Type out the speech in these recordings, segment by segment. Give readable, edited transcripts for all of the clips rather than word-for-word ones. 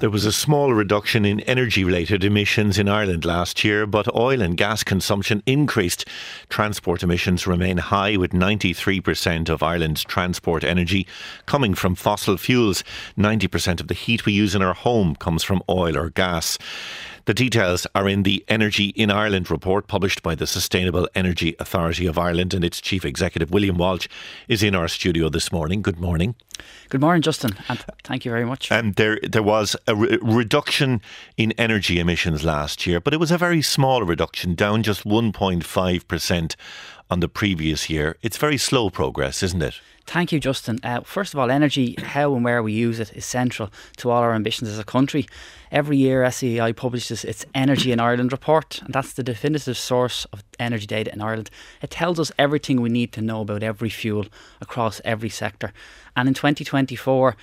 There was a small reduction in energy-related emissions in Ireland last year, but oil and gas consumption increased. Transport emissions remain high, with 93% of Ireland's transport energy coming from fossil fuels. 90% of the heat we use in our home comes from oil or gas. The details are in the Energy in Ireland report published by the Sustainable Energy Authority of Ireland, and its Chief Executive, William Walsh, is in our studio this morning. Good morning. Good morning, Justin, and thank you very much. There was a reduction in energy emissions last year, but it was a very small reduction, down just 1.5% on the previous year. It's very slow progress, isn't it? Thank you, Justin. First of all, energy, how and where we use it, is central to all our ambitions as a country. Every year, SEI publishes its Energy in Ireland report, and that's the definitive source of energy data in Ireland. It tells us everything we need to know about every fuel across every sector. And in 2024,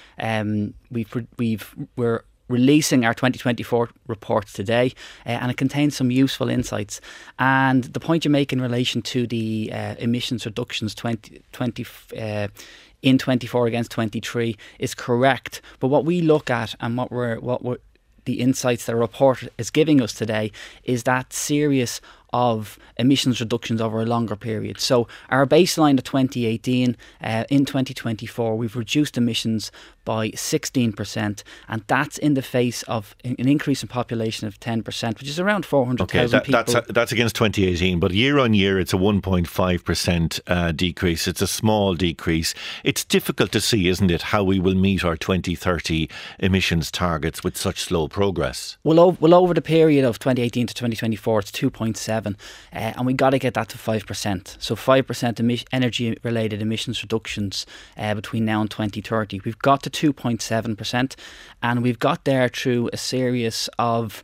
we're releasing our 2024 report today, and it contains some useful insights. And the point you make in relation to the emissions reductions in 24 against 23 is correct. But what we look at and what we're the insights that the report is giving us today is that series of emissions reductions over a longer period. So our baseline of 2018, in 2024, we've reduced emissions by 16%, and that's in the face of an increase in population of 10%, which is around 400,000 people. That's against 2018, but year on year it's a 1.5% decrease. It's a small decrease. It's difficult to see, isn't it, how we will meet our 2030 emissions targets with such slow progress? Well, over the period of 2018 to 2024, it's 2.7%. And we got to get that to 5%. So 5% energy-related emissions reductions between now and 2030. We've got to 2.7%, and we've got there through a series of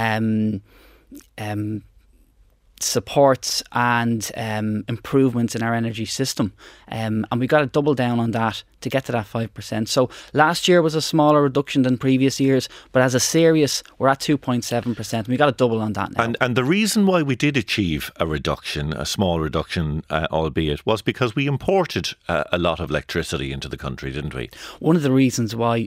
supports and improvements in our energy system. And we've got to double down on that to get to that 5%. So last year was a smaller reduction than previous years, but as a series, we're at 2.7%, and we've got to double on that now. And the reason why we did achieve a reduction, a small reduction, albeit, was because we imported a lot of electricity into the country, didn't we? One of the reasons why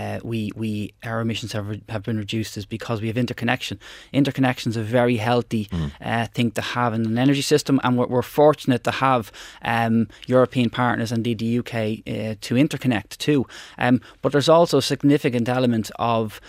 our emissions have been reduced is because we have interconnection. Interconnection is a very healthy thing to have in an energy system, and we're fortunate to have European partners, indeed the UK, to interconnect too. But there's also a significant element of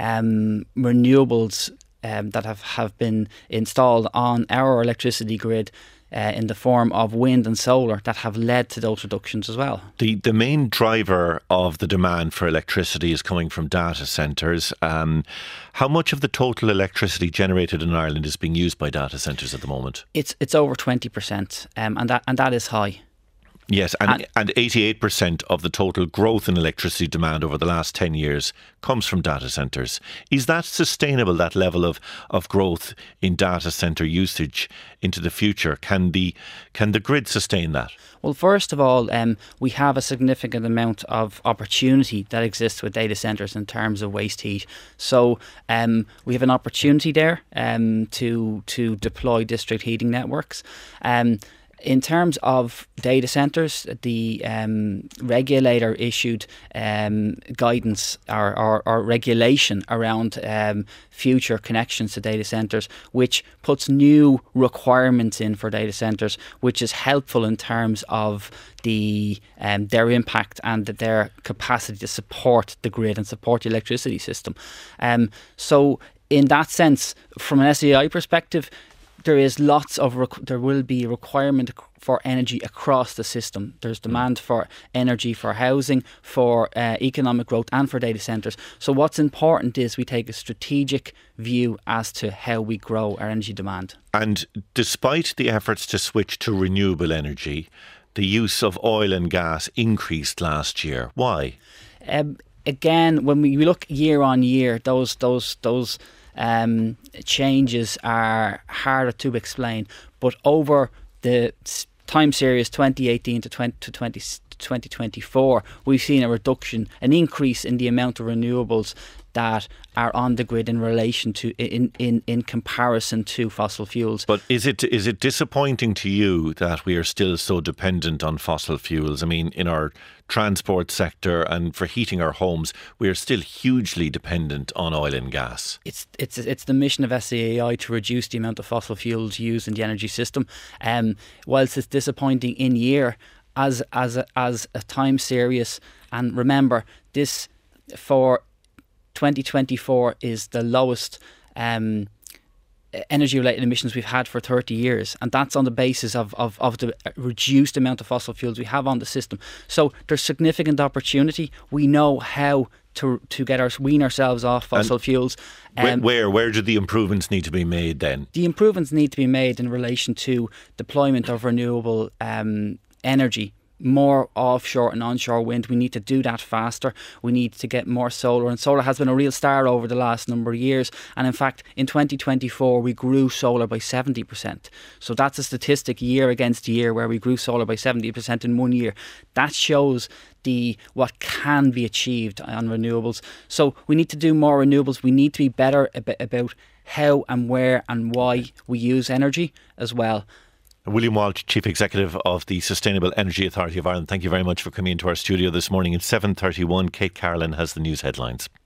renewables that have been installed on our electricity grid in the form of wind and solar that have led to those reductions as well. The main driver of the demand for electricity is coming from data centres. How much of the total electricity generated in Ireland is being used by data centres at the moment? It's over 20%, and that is high. Yes, and 88% of the total growth in electricity demand over the last 10 years comes from data centres. Is that sustainable, that level of growth in data centre usage into the future? Can the grid sustain that? Well, first of all, we have a significant amount of opportunity that exists with data centres in terms of waste heat. So we have an opportunity there to deploy district heating networks. In terms of data centres, the regulator issued guidance or regulation around future connections to data centres, which puts new requirements in for data centres, which is helpful in terms of their impact and their capacity to support the grid and support the electricity system. So in that sense, from an SEI perspective, there will be a requirement for energy across the system. There's demand for energy, for housing, for economic growth, and for data centres. So what's important is we take a strategic view as to how we grow our energy demand. And despite the efforts to switch to renewable energy, the use of oil and gas increased last year. Why? Again, when we look year on year, those changes are harder to explain, but over the time series 2018 to to 2024, we've seen a reduction, an increase in the amount of renewables that are on the grid in relation to in comparison to fossil fuels. But is it disappointing to you that we are still so dependent on fossil fuels? I mean, in our transport sector and for heating our homes, we are still hugely dependent on oil and gas. It's the mission of SEAI to reduce the amount of fossil fuels used in the energy system. Whilst it's disappointing in year, as a time series, and remember this for 2024 is the lowest energy-related emissions we've had for 30 years, and that's on the basis of the reduced amount of fossil fuels we have on the system. So there's significant opportunity. We know how to wean ourselves off fossil fuels. Where do the improvements need to be made then? The improvements need to be made in relation to deployment of renewable energy. More offshore and onshore wind. We need to do that faster. We need to get more solar, and solar has been a real star over the last number of years, and in fact in 2024 we grew solar by 70%. So that's a statistic year against year where we grew solar by 70% in 1 year. That shows what can be achieved on renewables. So we need to do more renewables. We need to be better about how and where and why we use energy as well. William Walsh, Chief Executive of the Sustainable Energy Authority of Ireland, thank you very much for coming into our studio this morning. At 7:31, Kate Carolyn has the news headlines.